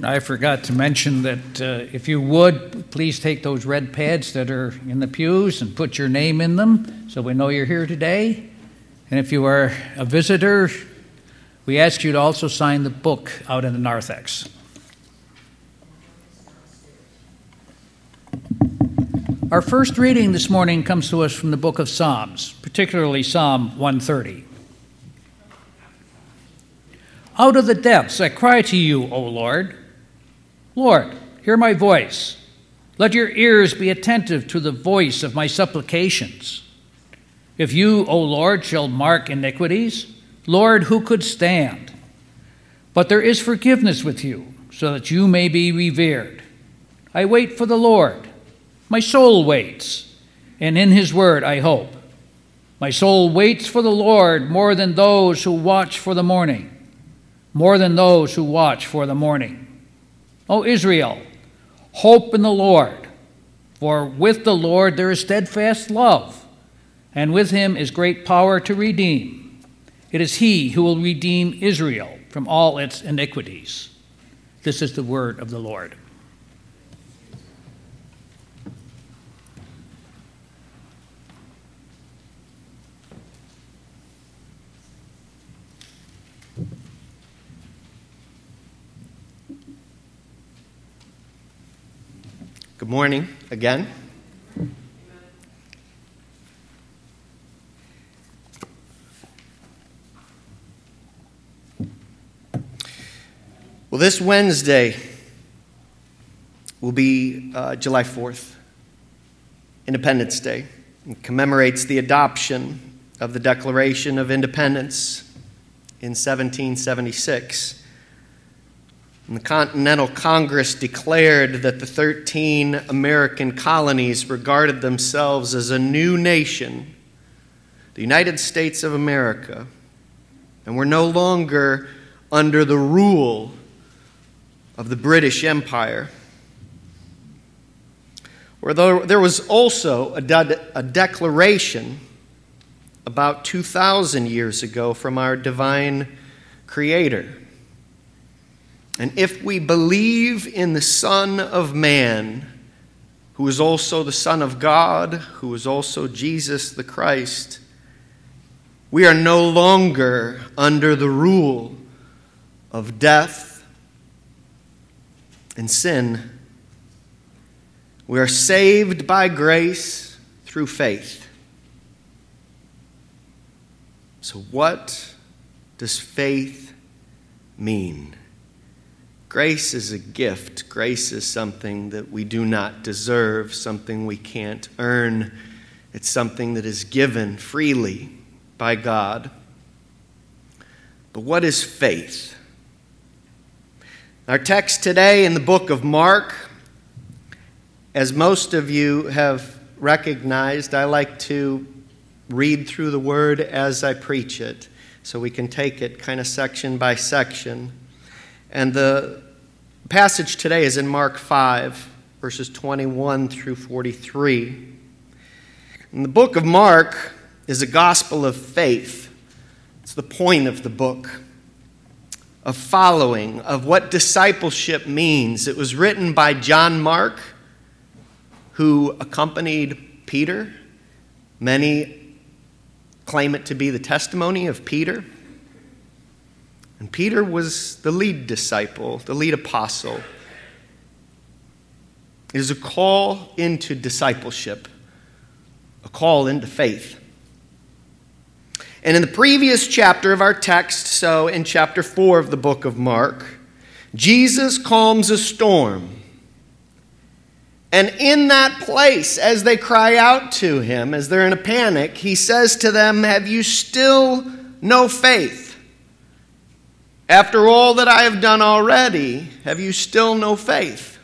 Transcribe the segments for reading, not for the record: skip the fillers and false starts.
I forgot to mention that if you would, please take those red pads that are in the pews and put your name in them so we know you're here today. And if you are a visitor, we ask you to also sign the book out in the narthex. Our first reading this morning comes to us from the book of Psalms, particularly Psalm 130. Out of the depths I cry to you, O Lord. Lord, hear my voice. Let your ears be attentive to the voice of my supplications. If you, O Lord, shall mark iniquities, Lord, who could stand? But there is forgiveness with you, so that you may be revered. I wait for the Lord. My soul waits, and in his word I hope. My soul waits for the Lord more than those who watch for the morning, more than those who watch for the morning. O Israel, hope in the Lord, for with the Lord there is steadfast love, and with him is great power to redeem. It is he who will redeem Israel from all its iniquities. This is the word of the Lord. Good morning again. Well, this Wednesday will be July 4th, Independence Day. It commemorates the adoption of the Declaration of Independence in 1776. And the Continental Congress declared that the 13 American colonies regarded themselves as a new nation, the United States of America, and were no longer under the rule of the British Empire. Although there was also a declaration about 2,000 years ago from our divine Creator. And if we believe in the Son of Man, who is also the Son of God, who is also Jesus the Christ, we are no longer under the rule of death and sin. We are saved by grace through faith. So what does faith mean? Grace is a gift. Grace is something that we do not deserve, something we can't earn. It's something that is given freely by God. But what is faith? Our text today in the book of Mark, as most of you have recognized, I like to read through the word as I preach it, so we can take it kind of section by section. And the passage today is in Mark 5, verses 21 through 43. And the book of Mark is a gospel of faith. It's the point of the book, of following, of what discipleship means. It was written by John Mark, who accompanied Peter. Many claim it to be the testimony of Peter. And Peter was the lead disciple, the lead apostle. It is a call into discipleship, a call into faith. And in the previous chapter of our text, so in chapter 4 of the book of Mark, Jesus calms a storm. And in that place, as they cry out to him, as they're in a panic, he says to them, "Have you still no faith? After all that I have done already, have you still no faith?"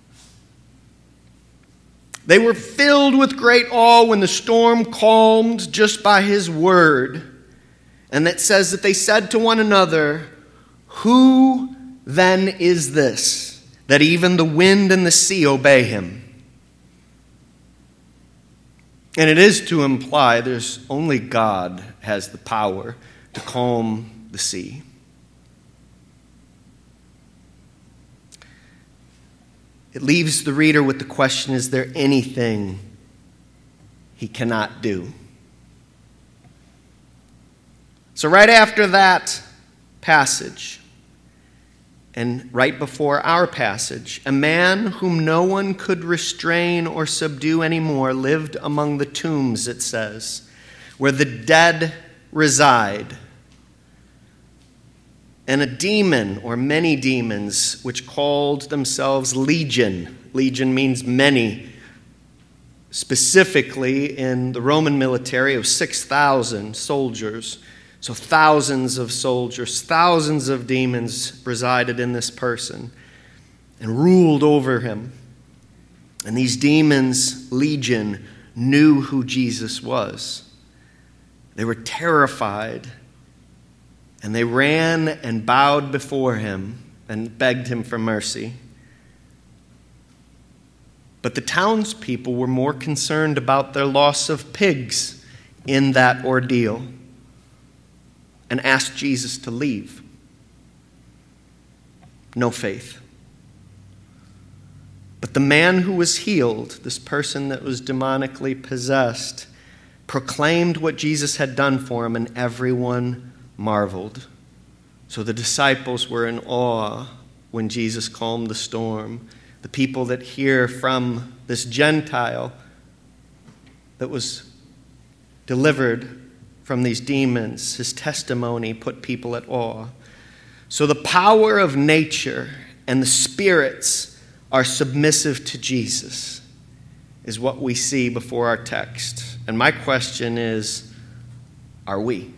They were filled with great awe when the storm calmed just by his word. And it says that they said to one another, "Who then is this, that even the wind and the sea obey him?" And it is to imply there's only God has the power to calm the sea. it leaves the reader with the question, is there anything he cannot do? So right after that passage, and right before our passage, a man whom no one could restrain or subdue anymore lived among the tombs, it says, where the dead reside. And a demon, or many demons, which called themselves Legion. Legion means many. Specifically, in the Roman military, it was 6,000 soldiers. So thousands of soldiers, thousands of demons resided in this person and ruled over him. And these demons, Legion, knew who Jesus was. They were terrified, and they ran and bowed before him and begged him for mercy. But the townspeople were more concerned about their loss of pigs in that ordeal, and asked Jesus to leave. No faith. But the man who was healed, this person that was demonically possessed, proclaimed what Jesus had done for him, and everyone marveled. So the disciples were in awe when Jesus calmed the storm. The people that hear from this Gentile that was delivered from these demons, his testimony put people at awe. So the power of nature and the spirits are submissive to Jesus, is what we see before our text. And my question is, are we?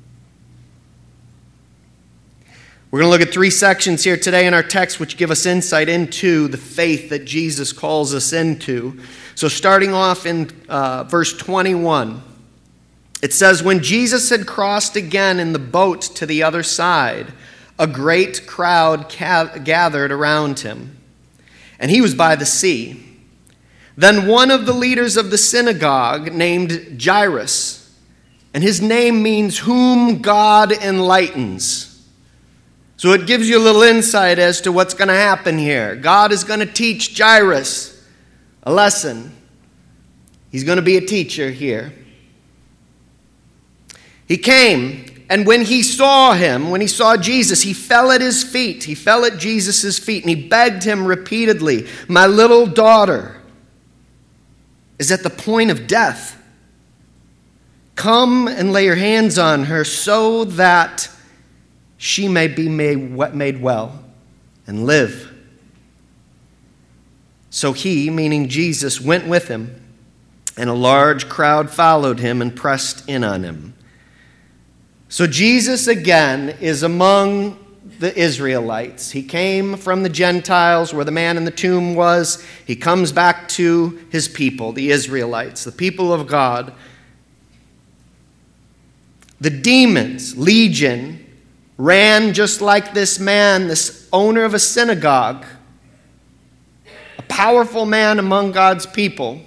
We're going to look at 3 sections here today in our text which give us insight into the faith that Jesus calls us into. So starting off in verse 21, it says, when Jesus had crossed again in the boat to the other side, a great crowd gathered around him, and he was by the sea. Then one of the leaders of the synagogue, named Jairus, and his name means whom God enlightens. So it gives you a little insight as to what's going to happen here. God is going to teach Jairus a lesson. He's going to be a teacher here. He came, and when he saw Jesus, he fell at his feet. He fell at Jesus' feet, and he begged him repeatedly, my little daughter is at the point of death. Come and lay your hands on her so that she may be made well and live. So he, meaning Jesus, went with him, and a large crowd followed him and pressed in on him. So Jesus, again, is among the Israelites. He came from the Gentiles where the man in the tomb was. He comes back to his people, the Israelites, the people of God. The demons, Legion, ran just like this man, this owner of a synagogue, a powerful man among God's people.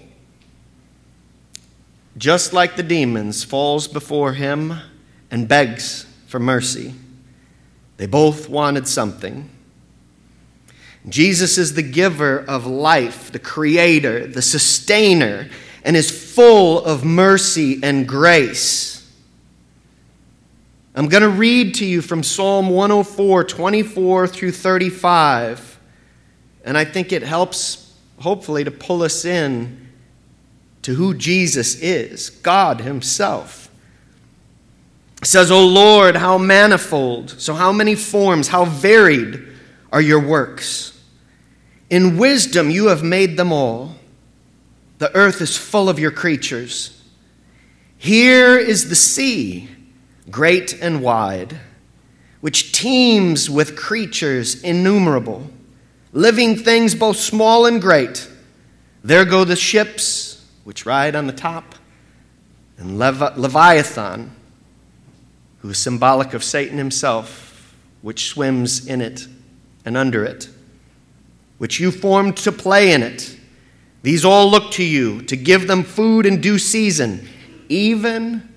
Just like the demons, falls before him and begs for mercy. They both wanted something. Jesus is the giver of life, the creator, the sustainer, and is full of mercy and grace. I'm going to read to you from Psalm 104, 24 through 35, and I think it helps, hopefully, to pull us in to who Jesus is, God himself. It says, O Lord, how manifold, so how many forms, how varied are your works. In wisdom you have made them all. The earth is full of your creatures. Here is the sea, great and wide, which teems with creatures innumerable, living things both small and great. There go the ships which ride on the top, and Leviathan, who is symbolic of Satan himself, which swims in it and under it, which you formed to play in it. These all look to you to give them food in due season. Even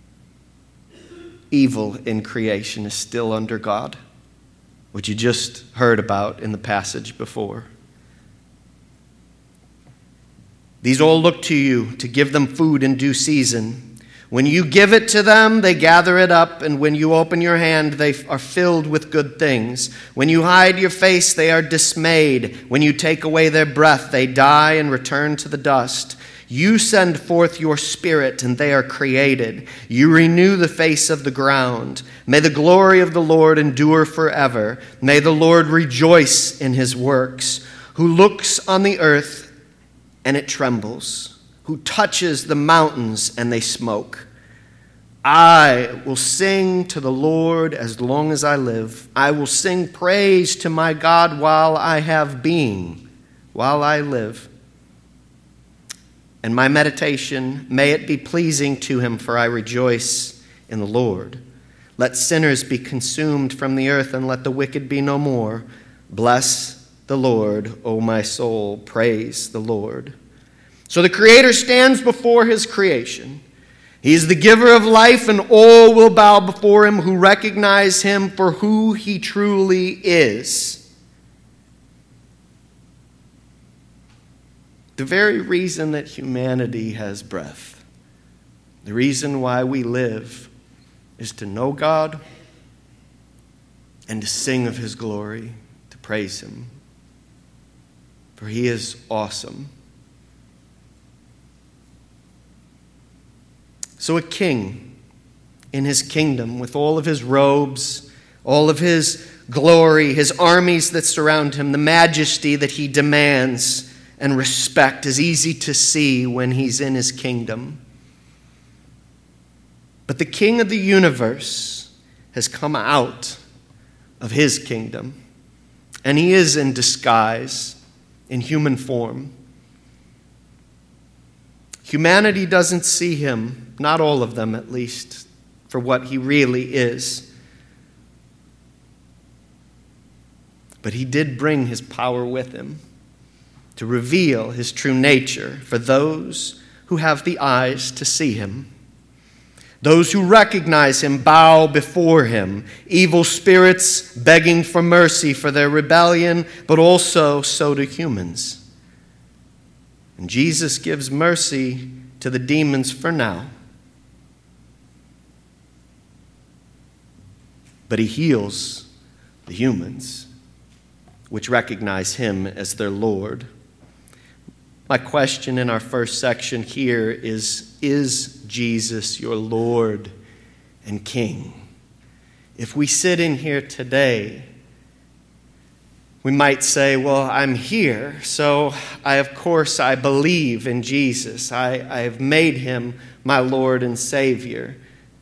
evil in creation is still under God, which you just heard about in the passage before. These all look to you to give them food in due season. When you give it to them, they gather it up, and when you open your hand, they are filled with good things. When you hide your face, they are dismayed. When you take away their breath, they die and return to the dust. You send forth your spirit, and they are created. You renew the face of the ground. May the glory of the Lord endure forever. May the Lord rejoice in his works. Who looks on the earth, and it trembles. Who touches the mountains, and they smoke. I will sing to the Lord as long as I live. I will sing praise to my God while I have being, while I live. And my meditation, may it be pleasing to him, for I rejoice in the Lord. Let sinners be consumed from the earth, and let the wicked be no more. Bless the Lord, O my soul. Praise the Lord. So the Creator stands before his creation. He is the giver of life, and all will bow before him who recognize him for who he truly is. The very reason that humanity has breath, the reason why we live, is to know God and to sing of his glory, to praise him. For he is awesome. So a king in his kingdom, with all of his robes, all of his glory, his armies that surround him, the majesty that he demands and respect is easy to see when he's in his kingdom. But the king of the universe has come out of his kingdom, and he is in disguise, in human form. Humanity doesn't see him, not all of them at least, for what he really is. But he did bring his power with him to reveal his true nature for those who have the eyes to see him. Those who recognize him bow before him, evil spirits begging for mercy for their rebellion, but also so do humans. And Jesus gives mercy to the demons for now. But he heals the humans, which recognize him as their Lord. My question in our first section here is Jesus your Lord and King? If we sit in here today, we might say, well, I'm here, so of course I believe in Jesus. I have made him my Lord and Savior.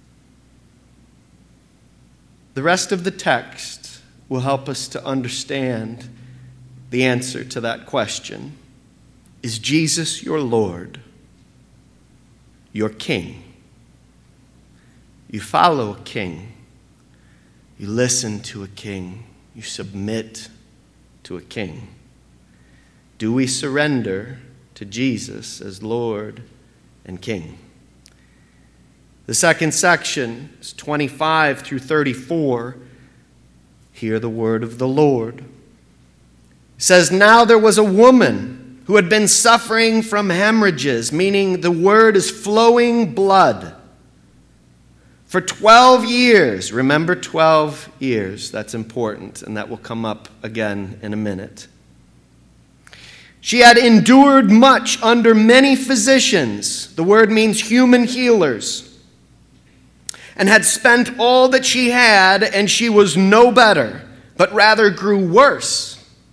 The rest of the text will help us to understand the answer to that question. Is Jesus your Lord, your King? You follow a king. You listen to a king. You submit to a king. Do we surrender to Jesus as Lord and King? The second section is 25 through 34. Hear the word of the Lord. It says, now there was a woman who had been suffering from hemorrhages, meaning the word is flowing blood, for 12 years. Remember 12 years. That's important, and that will come up again in a minute. She had endured much under many physicians. The word means human healers. And had spent all that she had, and she was no better, but rather grew worse.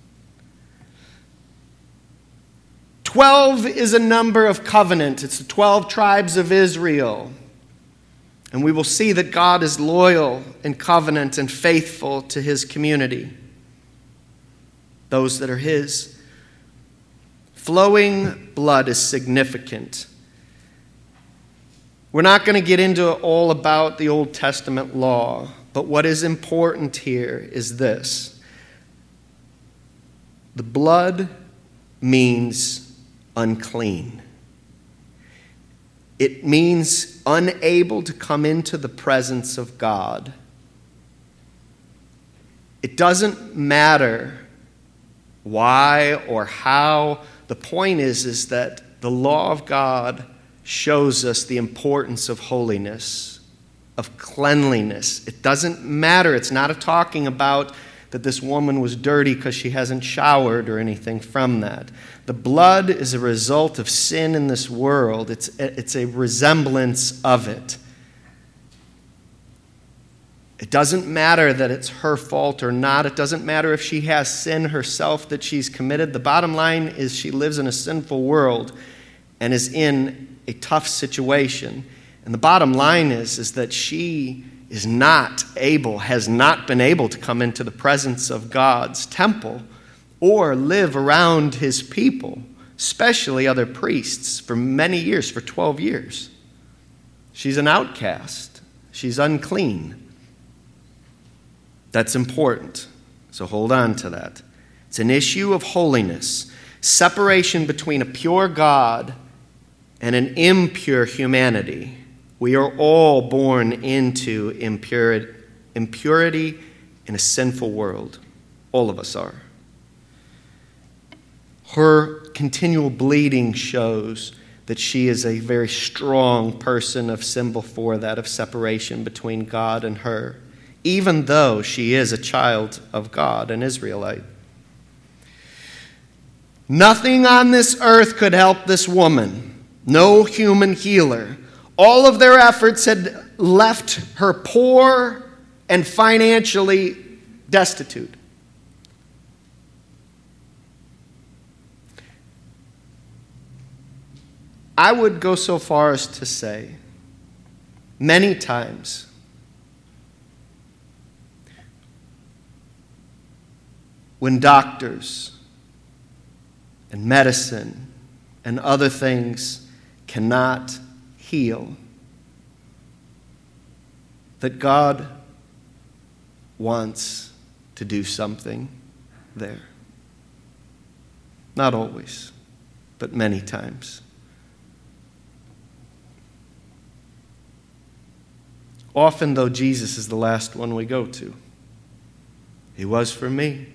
12 is a number of covenant. It's the 12 tribes of Israel. And we will see that God is loyal and covenant and faithful to his community, those that are his. Flowing blood is significant. We're not going to get into all about the Old Testament law, but what is important here is this. The blood means unclean. It means unable to come into the presence of God. It doesn't matter why or how. The point is that the law of God shows us the importance of holiness, of cleanliness. It doesn't matter. It's not talking about that this woman was dirty because she hasn't showered or anything from that. The blood is a result of sin in this world. It's a resemblance of it. It doesn't matter that it's her fault or not. It doesn't matter if she has sin herself that she's committed. The bottom line is she lives in a sinful world and is in a tough situation. And the bottom line is that she has not been able to come into the presence of God's temple or live around his people, especially other priests, for many years, for 12 years. She's an outcast. She's unclean. That's important, so hold on to that. It's an issue of holiness, separation between a pure God and an impure humanity. We are all born into impurity in a sinful world. All of us are. Her continual bleeding shows that she is a very strong person, of symbol for that, of separation between God and her, even though she is a child of God, an Israelite. Nothing on this earth could help this woman. No human healer. All of their efforts had left her poor and financially destitute. I would go so far as to say, many times, when doctors and medicine and other things cannot heal, that God wants to do something there. Not always, but many times. Often, though, Jesus is the last one we go to. He was for me.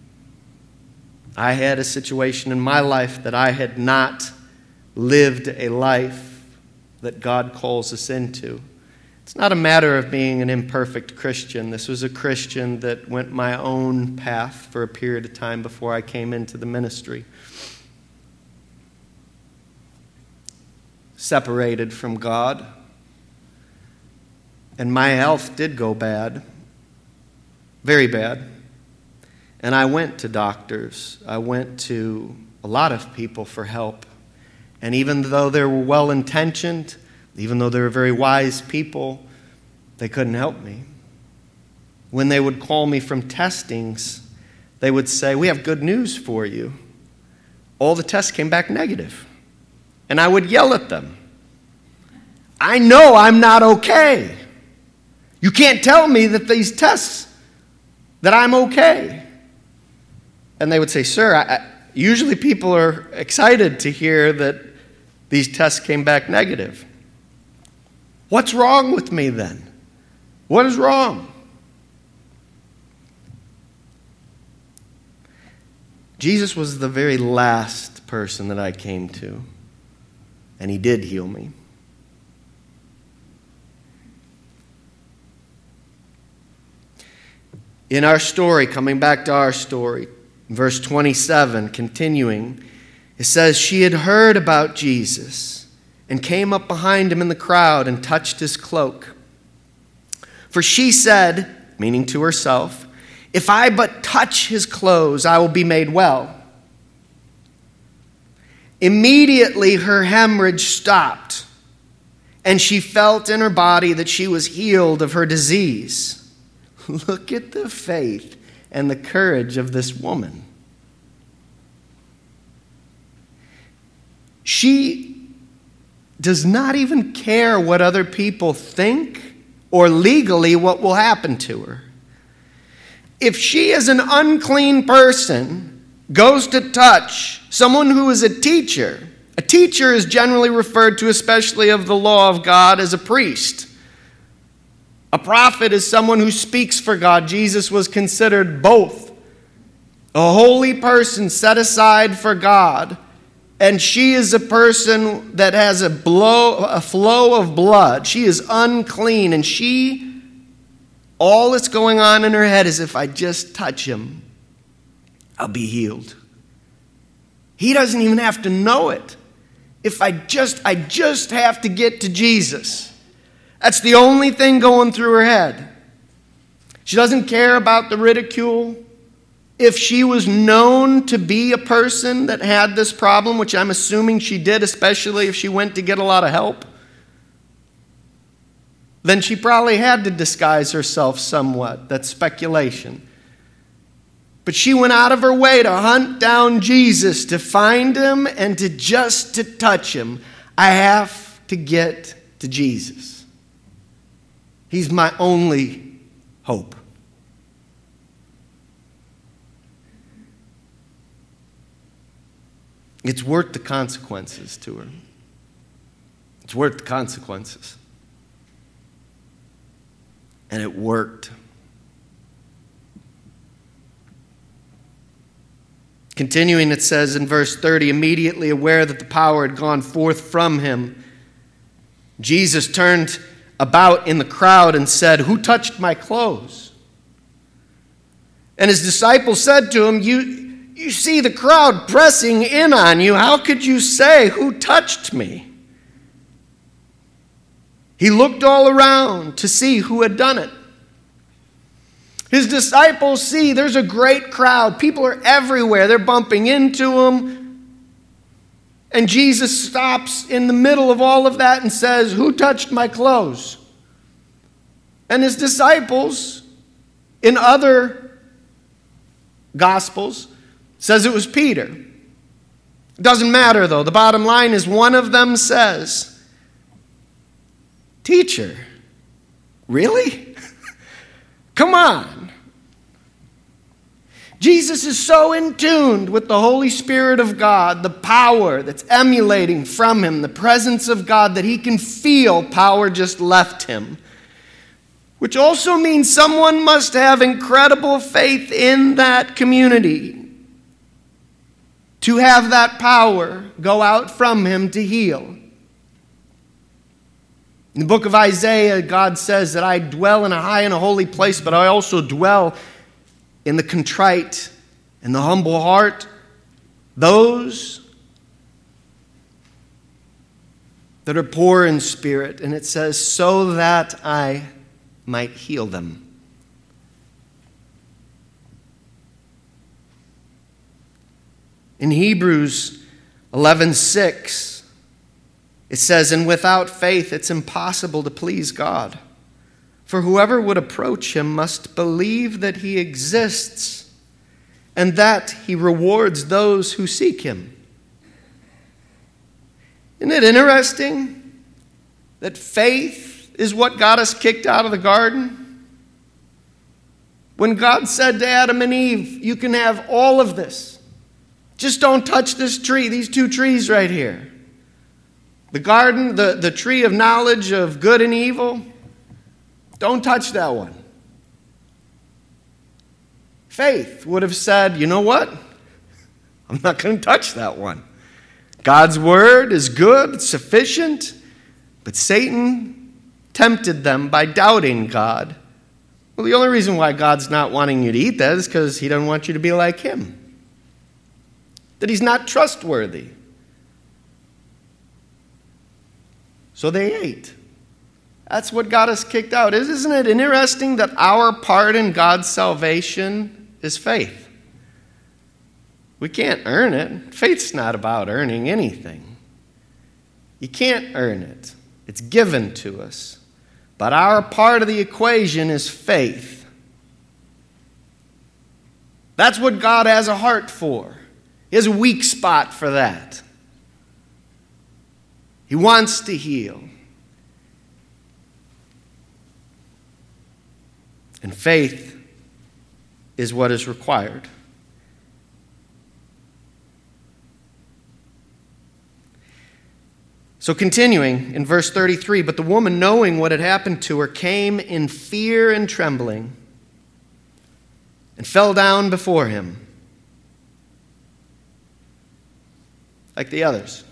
I had a situation in my life that I had not lived a life that God calls us into. It's not a matter of being an imperfect Christian. This was a Christian that went my own path for a period of time before I came into the ministry. Separated from God. And my health did go bad. Very bad. And I went to doctors. I went to a lot of people for help. And even though they were well-intentioned, even though they were very wise people, they couldn't help me. When they would call me from testings, they would say, "We have good news for you." All the tests came back negative. And I would yell at them. I know I'm not okay. You can't tell me that these tests, that I'm okay. And they would say, "Sir, usually people are excited to hear that these tests came back negative. What's wrong with me then? What is wrong?" Jesus was the very last person that I came to, and he did heal me. In our story, coming back to our story, verse 27, continuing, it says, "She had heard about Jesus and came up behind him in the crowd and touched his cloak. For she said," meaning to herself, "If I but touch his clothes, I will be made well." Immediately her hemorrhage stopped, and she felt in her body that she was healed of her disease. Look at the faith and the courage of this woman. She does not even care what other people think or legally what will happen to her. If she, as an unclean person, goes to touch someone who is a teacher is generally referred to, especially of the law of God, as a priest. A prophet is someone who speaks for God. Jesus was considered both a holy person set aside for God and she is a person that has a flow of blood. She is unclean, and all that's going on in her head is, if I just touch him, I'll be healed. He doesn't even have to know it. If I just have to get to Jesus. That's the only thing going through her head. She doesn't care about the ridicule. If she was known to be a person that had this problem, which I'm assuming she did, especially if she went to get a lot of help, then she probably had to disguise herself somewhat. That's speculation. But she went out of her way to hunt down Jesus, to find him and to touch him. I have to get to Jesus. He's my only hope. It's worth the consequences to her. It's worth the consequences. And it worked. Continuing, it says in verse 30, immediately aware that the power had gone forth from him, Jesus turned about in the crowd and said, "Who touched my clothes?" And his disciples said to him, You see the crowd pressing in on you. How could you say, "Who touched me?" He looked all around to see who had done it. His disciples see there's a great crowd. People are everywhere. They're bumping into him. And Jesus stops in the middle of all of that and says, "Who touched my clothes?" And his disciples, in other Gospels, says it was Peter. It doesn't matter, though. The bottom line is one of them says, "Teacher, really? Come on." Jesus is so in tune with the Holy Spirit of God, the power that's emanating from him, the presence of God, that he can feel power just left him. Which also means someone must have incredible faith in that community to have that power go out from him to heal. In the book of Isaiah, God says that I dwell in a high and a holy place, but I also dwell in the contrite and the humble heart, those that are poor in spirit. And it says, so that I might heal them. In Hebrews 11:6, it says, and without faith it's impossible to please God. For whoever would approach him must believe that he exists and that he rewards those who seek him. Isn't it interesting that faith is what got us kicked out of the garden? When God said to Adam and Eve, you can have all of this. Just don't touch this tree, these two trees right here. The garden, the tree of knowledge of good and evil, don't touch that one. Faith would have said, you know what? I'm not going to touch that one. God's word is good, it's sufficient, but Satan tempted them by doubting God. Well, the only reason why God's not wanting you to eat that is because he doesn't want you to be like him. That he's not trustworthy. So they ate. That's what got us kicked out. Isn't it interesting that our part in God's salvation is faith? We can't earn it. Faith's not about earning anything. You can't earn it. It's given to us. But our part of the equation is faith. That's what God has a heart for. He has a weak spot for that. He wants to heal. And faith is what is required. So continuing in verse 33, but the woman, knowing what had happened to her, came in fear and trembling and fell down before him. like the others,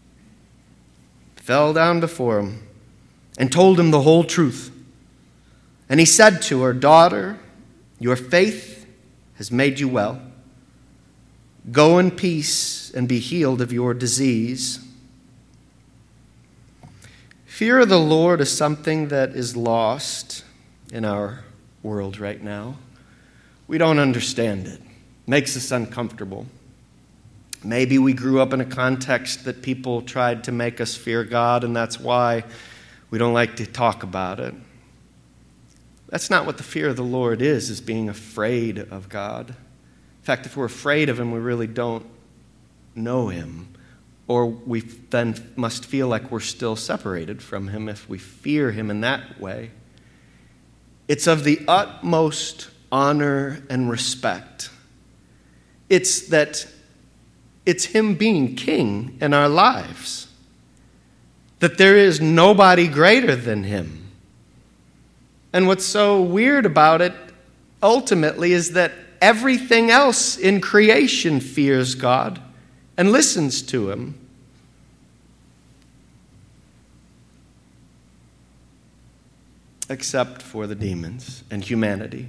fell down before him and told him the whole truth. And he said to her, "Daughter, your faith has made you well. Go in peace and be healed of your disease." Fear of the Lord is something that is lost in our world right now. We don't understand it. It makes us uncomfortable. Maybe we grew up in a context that people tried to make us fear God, and that's why we don't like to talk about it. That's not what the fear of the Lord is being afraid of God. In fact, if we're afraid of him, we really don't know him. Or we then must feel like we're still separated from him if we fear him in that way. It's of the utmost honor and respect. It's him being king in our lives. That there is nobody greater than him. And what's so weird about it, ultimately, is that everything else in creation fears God and listens to him. Except for the demons and humanity.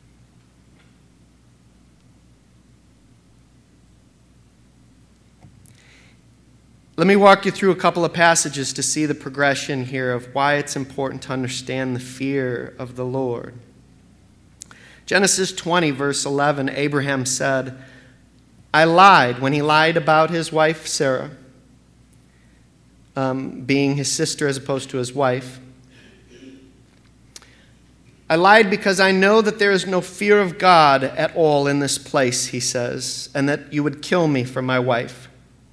Let me walk you through a couple of passages to see the progression here of why it's important to understand the fear of the Lord. Genesis 20, verse 11, Abraham said, "I lied," when he lied about his wife Sarah, being his sister as opposed to his wife. "I lied because I know that there is no fear of God at all in this place," he says, "and that you would kill me for my wife."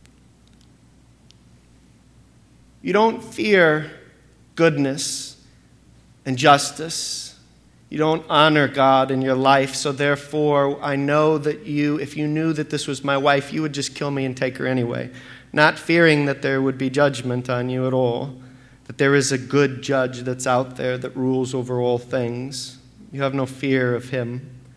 You don't fear goodness and justice. You don't honor God in your life, so therefore I know that if you knew that this was my wife, you would just kill me and take her anyway, not fearing that there would be judgment on you at all. That there is a good judge that's out there that rules over all things. You have no fear of him.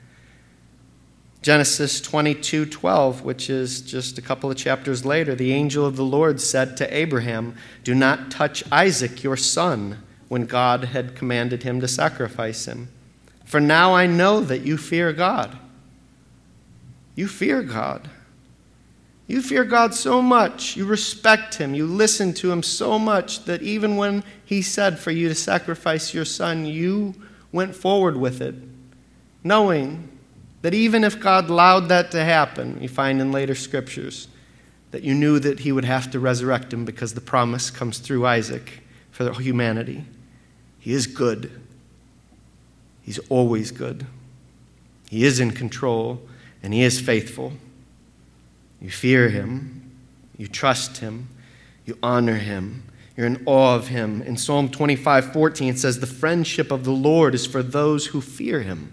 Genesis 22:12, which is just a couple of chapters later, the angel of the Lord said to Abraham, "Do not touch Isaac, your son," when God had commanded him to sacrifice him. "For now I know that you fear God." You fear God. You fear God so much, you respect him, you listen to him so much that even when he said for you to sacrifice your son, you went forward with it, knowing that even if God allowed that to happen, you find in later scriptures, that you knew that he would have to resurrect him because the promise comes through Isaac for humanity. He is good. He's always good. He is in control, and he is faithful. You fear him, you trust him, you honor him, you're in awe of him. In Psalm 25:14 it says, "The friendship of the Lord is for those who fear him."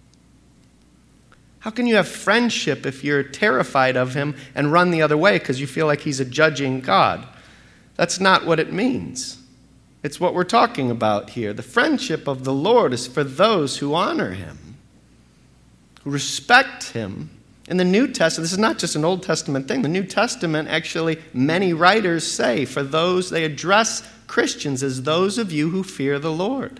How can you have friendship if you're terrified of him and run the other way because you feel like he's a judging God? That's not what it means. It's what we're talking about here. The friendship of the Lord is for those who honor him, who respect him. In the New Testament, this is not just an Old Testament thing. The New Testament, actually, many writers say, for those, they address Christians as those of you who fear the Lord.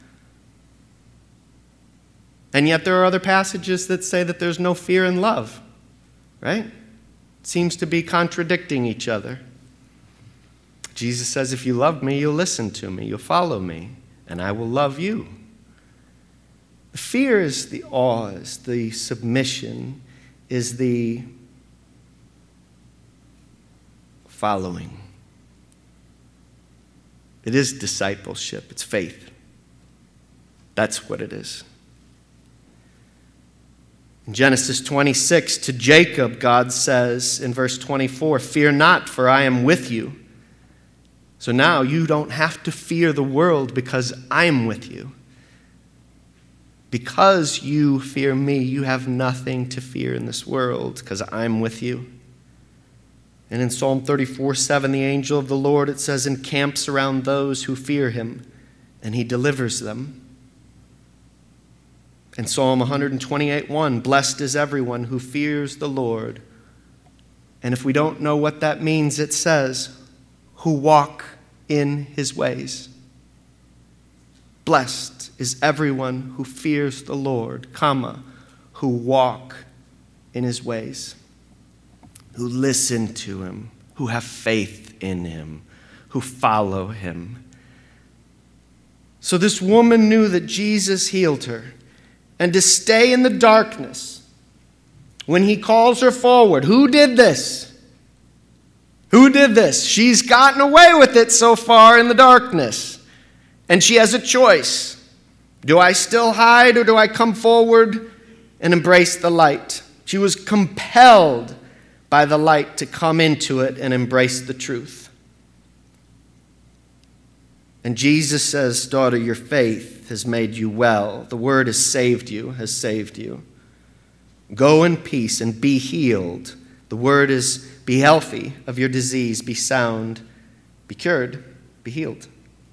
And yet there are other passages that say that there's no fear in love, right? It seems to be contradicting each other. Jesus says, if you love me, you'll listen to me, you'll follow me, and I will love you. The fear is the awe, is the submission, is the following. It is discipleship. It's faith. That's what it is. In Genesis 26, to Jacob, God says in verse 24, "Fear not, for I am with you." So now you don't have to fear the world because I'm with you. Because you fear me, you have nothing to fear in this world because I'm with you. And in Psalm 34:7, the angel of the Lord, it says, encamps around those who fear him, and he delivers them. In Psalm 128:1, blessed is everyone who fears the Lord, And if we don't know what that means, it says, who walk in his ways. Blessed is everyone who fears the Lord, who walk in his ways, who listen to him, who have faith in him, who follow him. So this woman knew that Jesus healed her, and to stay in the darkness when he calls her forward. Who did this? Who did this? She's gotten away with it so far in the darkness. And she has a choice. Do I still hide, or do I come forward and embrace the light? She was compelled by the light to come into it and embrace the truth. And Jesus says, daughter, your faith has made you well. The word has saved you. Go in peace and be healed. The word is be healthy of your disease, be sound, be cured, be healed.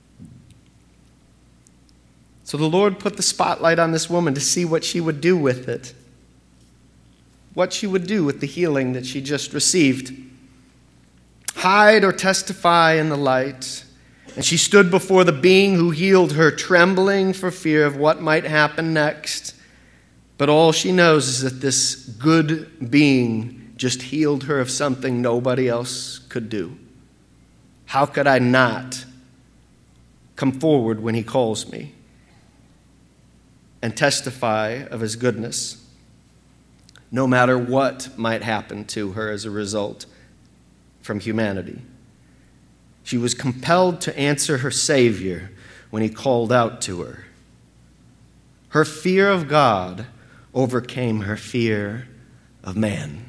So the Lord put the spotlight on this woman to see what she would do with it. What she would do with the healing that she just received. Hide or testify in the light. And she stood before the being who healed her, trembling for fear of what might happen next. But all she knows is that this good being just healed her of something nobody else could do. How could I not come forward when he calls me and testify of his goodness, no matter what might happen to her as a result from humanity? She was compelled to answer her Savior when he called out to her. Her fear of God overcame her fear of man.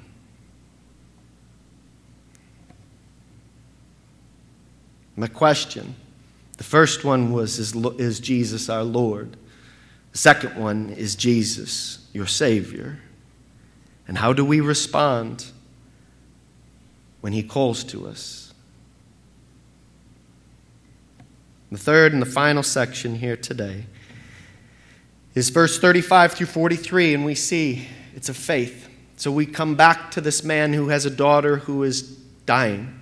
My question, the first one was, is Jesus our Lord? The second one, is Jesus your Savior? And how do we respond when he calls to us? The third and the final section here today is verse 35 through 43, and we see it's of faith. So we come back to this man who has a daughter who is dying.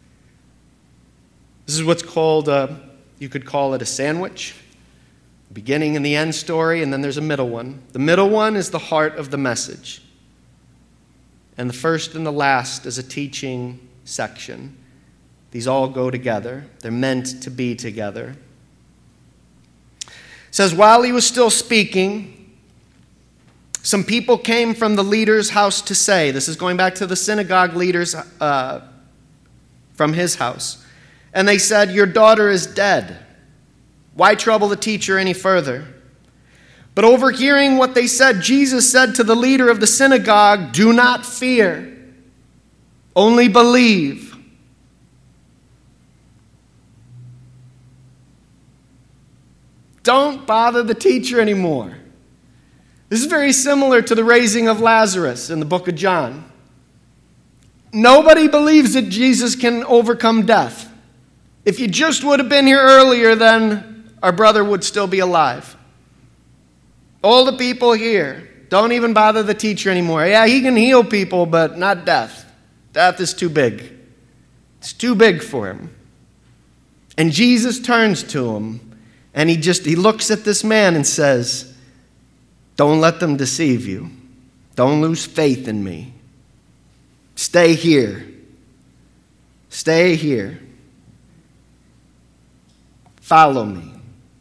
This is what's called, you could call it a sandwich. The beginning and the end story, and then there's a middle one. The middle one is the heart of the message. And the first and the last is a teaching section. These all go together. They're meant to be together. It says, while he was still speaking, some people came from the leader's house to say, this is going back to the synagogue leaders from his house, and they said, your daughter is dead. Why trouble the teacher any further? But overhearing what they said, Jesus said to the leader of the synagogue, do not fear, only believe. Don't bother the teacher anymore. This is very similar to the raising of Lazarus in the book of John. Nobody believes that Jesus can overcome death. If you just would have been here earlier, then our brother would still be alive. All the people here, don't even bother the teacher anymore. Yeah, he can heal people, but not death. Death is too big. It's too big for him. And Jesus turns to him, and he looks at this man and says, don't let them deceive you. Don't lose faith in me. Stay here. Stay here. Follow me.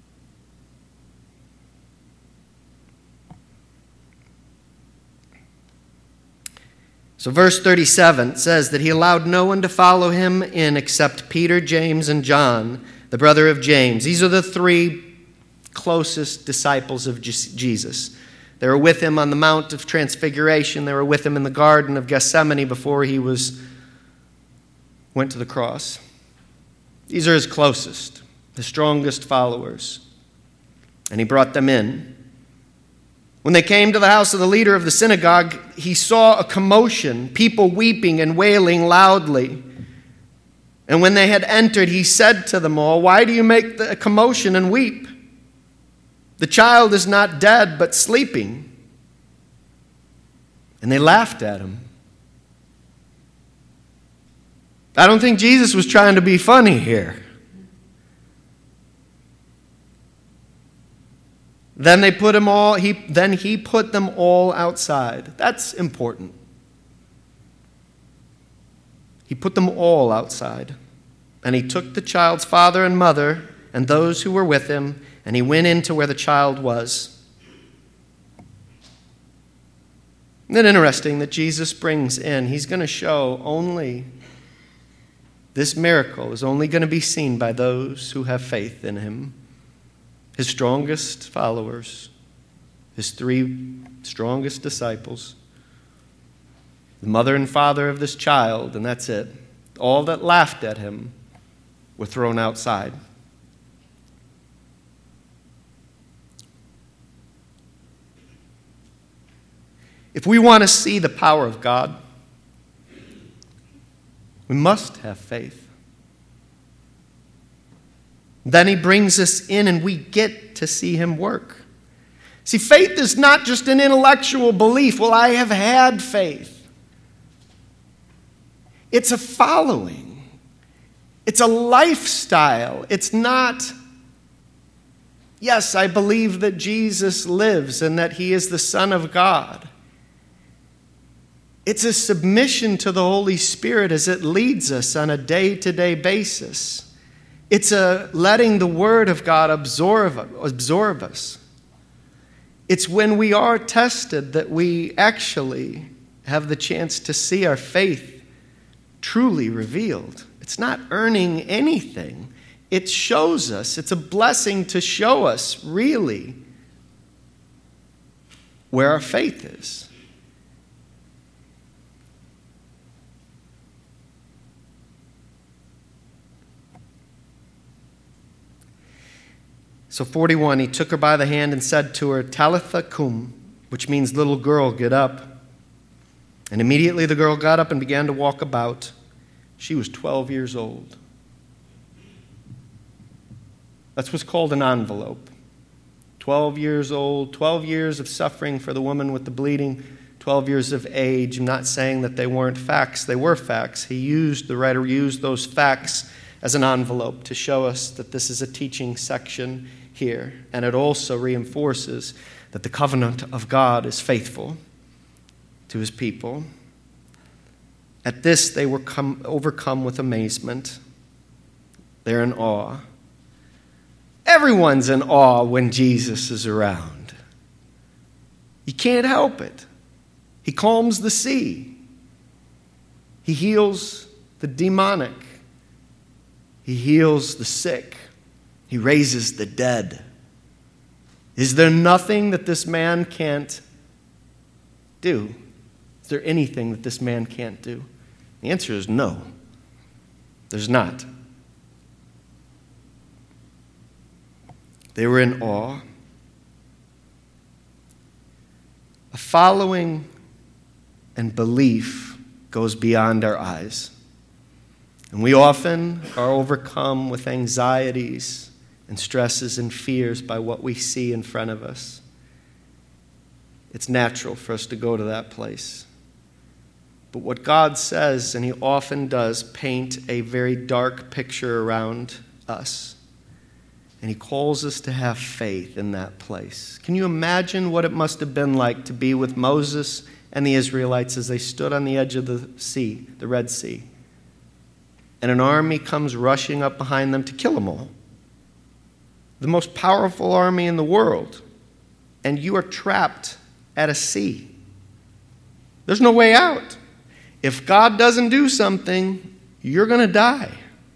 So verse 37 says that he allowed no one to follow him in except Peter, James, and John, the brother of James. These are the three closest disciples of Jesus. They were with him on the Mount of Transfiguration. They were with him in the Garden of Gethsemane before he went to the cross. These are his closest, the strongest followers. And he brought them in. When they came to the house of the leader of the synagogue, he saw a commotion, people weeping and wailing loudly. And when they had entered, he said to them all, why do you make a commotion and weep? The child is not dead, but sleeping. And they laughed at him. I don't think Jesus was trying to be funny here. Then he put them all outside. That's important. He put them all outside. And he took the child's father and mother and those who were with him, and he went into where the child was. Isn't it interesting that Jesus brings in, he's going to show only, this miracle is only going to be seen by those who have faith in him. His strongest followers, his 3 strongest disciples, the mother and father of this child, and that's it. All that laughed at him were thrown outside. If we want to see the power of God, we must have faith. Then he brings us in and we get to see him work. See, faith is not just an intellectual belief. Well, I have had faith. It's a following. It's a lifestyle. It's not, yes, I believe that Jesus lives and that he is the Son of God. It's a submission to the Holy Spirit as it leads us on a day-to-day basis. It's a letting the Word of God absorb us. It's when we are tested that we actually have the chance to see our faith truly revealed. It's not earning anything. It shows us. It's a blessing to show us really where our faith is. So 41, he took her by the hand and said to her, Talitha cum, which means little girl, get up. And immediately the girl got up and began to walk about. She was 12 years old. That's what's called an envelope. 12 years old, 12 years of suffering for the woman with the bleeding, 12 years of age. I'm not saying that they weren't facts. They were facts. The writer used those facts as an envelope to show us that this is a teaching section here. And it also reinforces that the covenant of God is faithful to his people. At this, they were overcome with amazement. They're in awe. Everyone's in awe when Jesus is around. You can't help it. He calms the sea. He heals the demonic. He heals the sick. He raises the dead. Is there nothing that this man can't do? Is there anything that this man can't do? The answer is no. There's not. They were in awe. A following and belief goes beyond our eyes. And we often are overcome with anxieties and stresses and fears by what we see in front of us. It's natural for us to go to that place. But what God says, and he often does, paint a very dark picture around us. And he calls us to have faith in that place. Can you imagine what it must have been like to be with Moses and the Israelites as they stood on the edge of the sea, the Red Sea? And an army comes rushing up behind them to kill them all. The most powerful army in the world. And you are trapped at a sea. There's no way out. If God doesn't do something, you're going to die.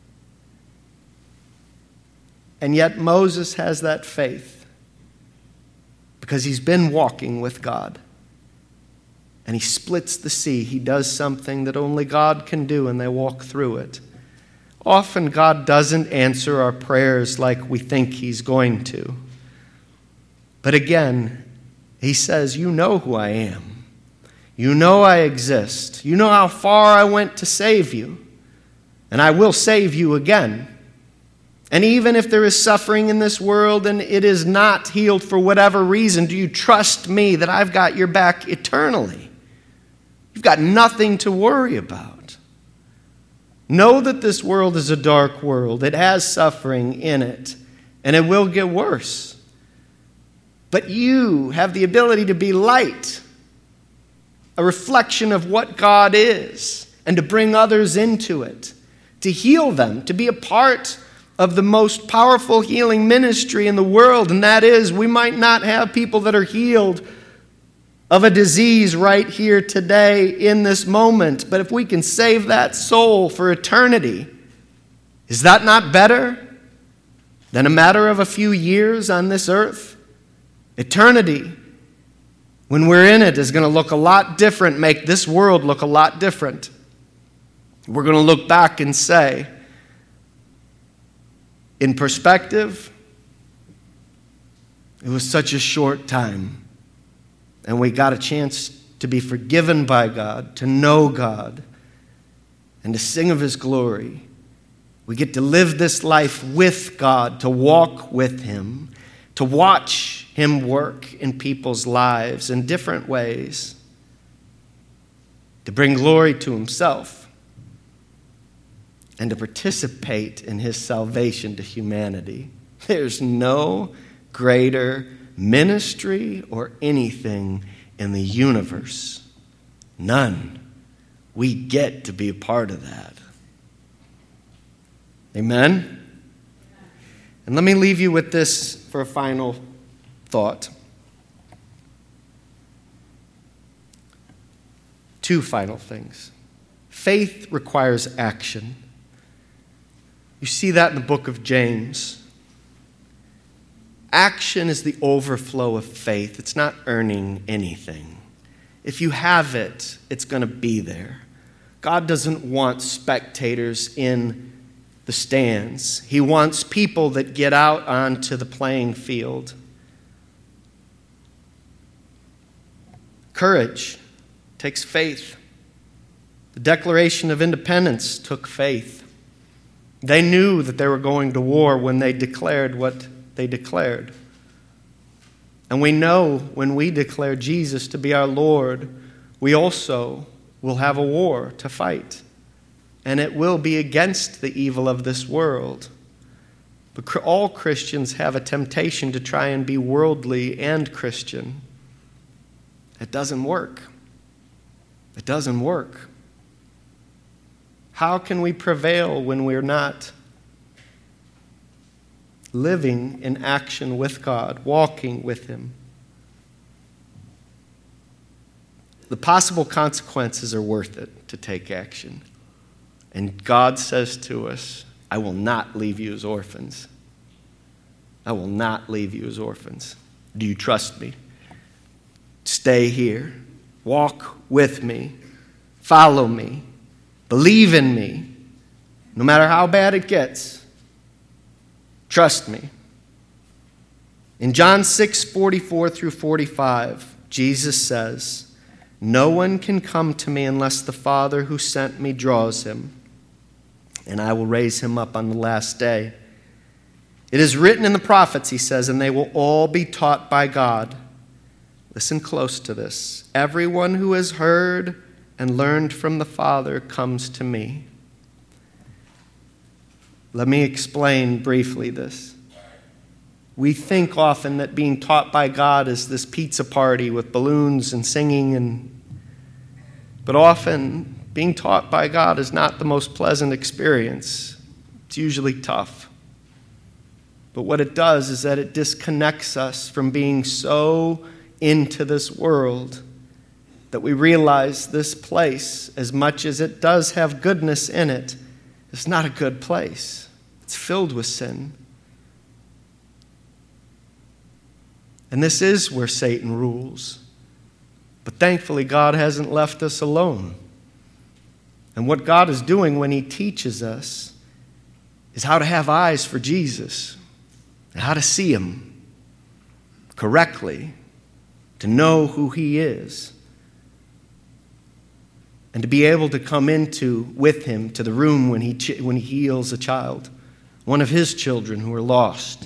And yet Moses has that faith because he's been walking with God. And he splits the sea. He does something that only God can do, and they walk through it. Often God doesn't answer our prayers like we think he's going to. But again, he says, you know who I am. You know I exist. You know how far I went to save you. And I will save you again. And even if there is suffering in this world and it is not healed for whatever reason, do you trust me that I've got your back eternally? You've got nothing to worry about. Know that this world is a dark world. It has suffering in it, and it will get worse. But you have the ability to be light, a reflection of what God is, and to bring others into it, to heal them, to be a part of the most powerful healing ministry in the world. And that is, we might not have people that are healed of a disease right here today in this moment, but if we can save that soul for eternity, is that not better than a matter of a few years on this earth? Eternity, when we're in it, is going to look a lot different, make this world look a lot different. We're going to look back and say, in perspective, it was such a short time, and we got a chance to be forgiven by God, to know God, and to sing of His glory. We get to live this life with God, to walk with Him, to watch Him work in people's lives in different ways, to bring glory to Himself, and to participate in His salvation to humanity. There's no greater ministry or anything in the universe. None. We get to be a part of that. Amen? And let me leave you with this for a final thought. Two final things. Faith requires action. You see that in the book of James. Action is the overflow of faith. It's not earning anything. If you have it, it's going to be there. God doesn't want spectators in the stands. He wants people that get out onto the playing field. Courage takes faith. The Declaration of Independence took faith. They knew that they were going to war when they declared what they declared. And we know when we declare Jesus to be our Lord, we also will have a war to fight. And it will be against the evil of this world. But all Christians have a temptation to try and be worldly and Christian. It doesn't work. It doesn't work. How can we prevail when we're not living in action with God, walking with Him? The possible consequences are worth it to take action. And God says to us, I will not leave you as orphans. I will not leave you as orphans. Do you trust me? Stay here. Walk with me. Follow me. Believe in me. No matter how bad it gets, trust me. In John 6:44 through 45, Jesus says, no one can come to me unless the Father who sent me draws him, and I will raise him up on the last day. It is written in the prophets, he says, and they will all be taught by God. Listen close to this. Everyone who has heard and learned from the Father comes to me. Let me explain briefly this. We think often that being taught by God is this pizza party with balloons and singing, but often being taught by God is not the most pleasant experience. It's usually tough. But what it does is that it disconnects us from being so into this world that we realize this place, as much as it does have goodness in it, is not a good place. It's filled with sin. And this is where Satan rules. But thankfully, God hasn't left us alone. And what God is doing when he teaches us is how to have eyes for Jesus, and how to see him correctly, to know who he is, and to be able to come with him to the room when he heals a child, one of his children who are lost.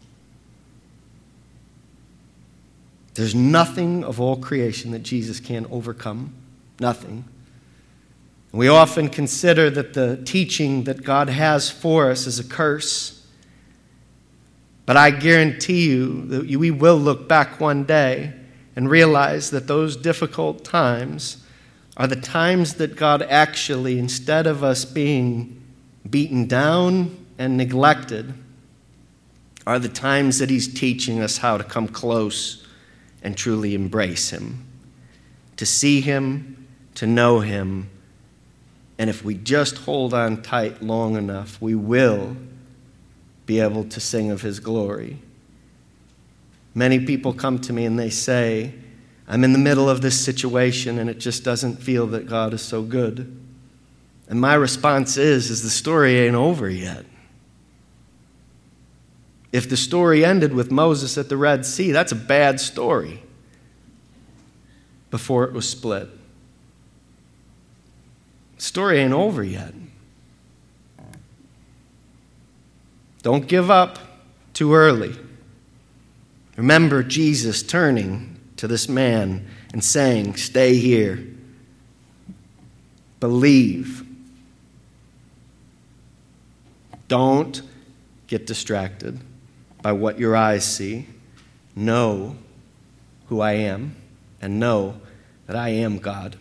There's nothing of all creation that Jesus can't overcome. Nothing. We often consider that the teaching that God has for us is a curse. But I guarantee you that we will look back one day and realize that those difficult times are the times that God actually, instead of us being beaten down and neglected, are the times that he's teaching us how to come close and truly embrace him, to see him, to know him. And if we just hold on tight long enough, we will be able to sing of his glory. Many people come to me and they say, I'm in the middle of this situation and it just doesn't feel that God is so good. And my response is the story ain't over yet. If the story ended with Moses at the Red Sea, that's a bad story before it was split. The story ain't over yet. Don't give up too early. Remember Jesus turning to this man and saying, stay here. Believe. Don't get distracted by what your eyes see. Know who I am and know that I am God.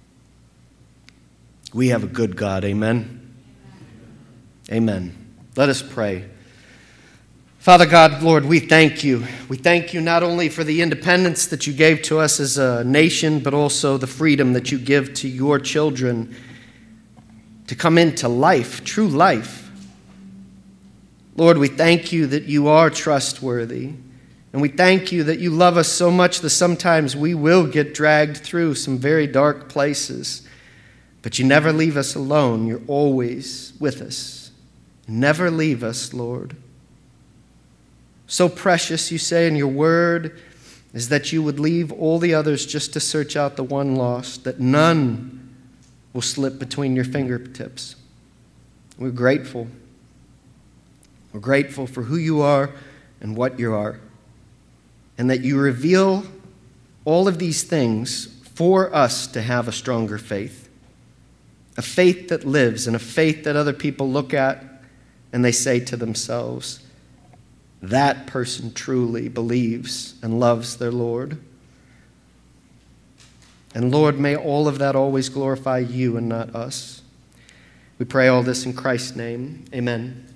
We have a good God. Amen? Amen. Let us pray. Father God, Lord, we thank you. We thank you not only for the independence that you gave to us as a nation, but also the freedom that you give to your children to come into life, true life. Lord, we thank you that you are trustworthy. And we thank you that you love us so much that sometimes we will get dragged through some very dark places. But you never leave us alone. You're always with us. Never leave us, Lord. So precious, you say in your word, is that you would leave all the others just to search out the one lost, that none will slip between your fingertips. We're grateful. We're grateful for who you are and what you are, and that you reveal all of these things for us to have a stronger faith, a faith that lives and a faith that other people look at and they say to themselves, that person truly believes and loves their Lord. And Lord, may all of that always glorify you and not us. We pray all this in Christ's name. Amen.